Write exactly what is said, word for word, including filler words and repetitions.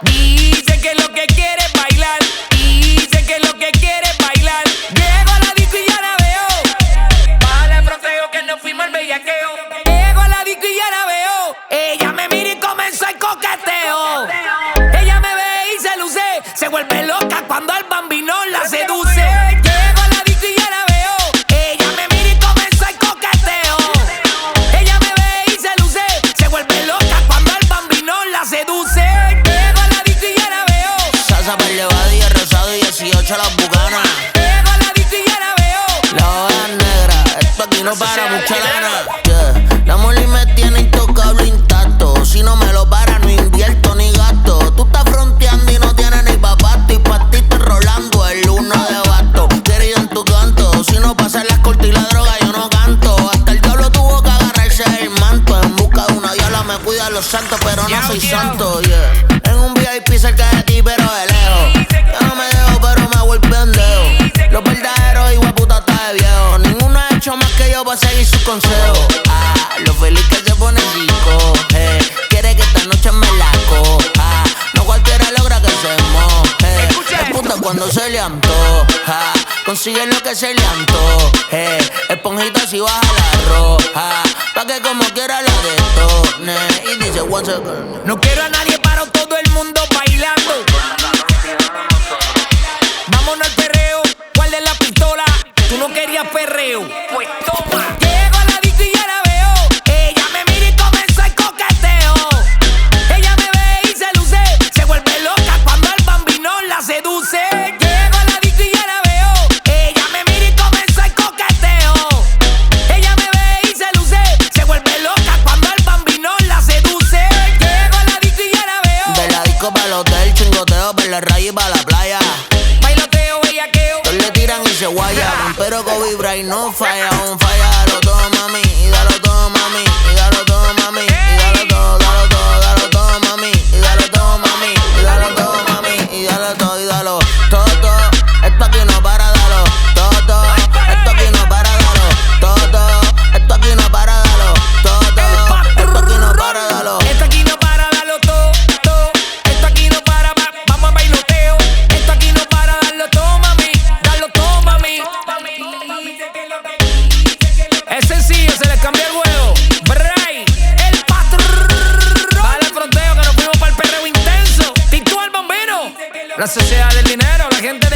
Dice que lo que quiere es bailar. Dice que lo que quiere es bailar. Llego a la disco y ya la veo. Para el fronteo que nos fuimos al bellaqueo. Llego a la disco y ya la veo. Ella me mira y comenzó el coqueteo. Ella me ve y se luce. Se vuelve loca cuando el bambino la seduce. Llego a la disco y ya la veo. Ella me mira y comenzó el coqueteo. Ella me ve y se luce. Se vuelve loca cuando el bambino la seduce. Llego a la disco y ya la veo. Salsa para el y rosado y dieciocho las bucanas. Llego a la disco y ya la veo. La hoja negra, esto aquí no para mucha lana. Yeah. La moli me tiene intocable intacto. Si no me lo para, no invierto ni gasto. Tú estás fronteando y no tienes ni papato. Y pa' ti estoy rolando el uno de basto. Querido en tu canto, si no pasan las cortas y la droga, yo no canto. Hasta el diablo tuvo que agarrarse el manto. En busca de una diabla me cuida los santos, pero no soy santo, yeah. En un V I P cerca de ti, pero de lejos. Yo no me dejo, pero me hago el pendejo. Los verdaderos igual puta está de viejo. Ninguno ha hecho más que yo para seguir sus consejos. Ah, lo feliz que se pone rico, eh. Quiere que esta noche me la coja. No cualquiera logra que se moje. Es puta cuando se le antoja. Consigue lo que se le antoje. Esponjita si baja la roja. Pa' que como quiera la detone. Y dice once again. No quiero a nadie, paro todo el mundo bailando. Vámonos al perreo. ¿Cuál es la pistola? Tú no querías perreo. Pues toma. Llego a la disco y ya la veo. Ella me mira y comenzó el coqueteo. Ella me ve y se luce. Se vuelve loca cuando el bambino la seduce. Llego a la disco y ya la veo. Ella me mira y comenzó el coqueteo. Ella me ve y se luce. Se vuelve loca cuando el bambino la seduce. Llego a la disco y ya la veo. De la disco para el hotel, chingoteo para la raya y para la playa. Bailoteo, bellaqueo. Todos le tiran y se guaya. Pero Kobe Bryant no falla, un falla. Dalo todo, mami, y dalo todo, mami, y dalo todo, mami, y dalo todo, dalo todo, dalo todo, mami, y dalo todo, mami, y dalo todo, mami, y dalo todo, y dalo todo, todo. Esto aquí no para, dalo todo, todo. Esto aquí no para, dalo todo, todo. Esto aquí no para, dalo todo, todo. Esto aquí no para, dalo. Esto aquí no para, dalo todo, todo. Esto aquí no para, va- vamos a bailoteo. Esto aquí no para, dalo todo, mami. Dalo todo, mami. Es sencillo, se les cambió el juego. Bray, el patrón. Vale el fronteo que nos fuimos para el perreo intenso. Tito el bombero. La sociedad del dinero, la gente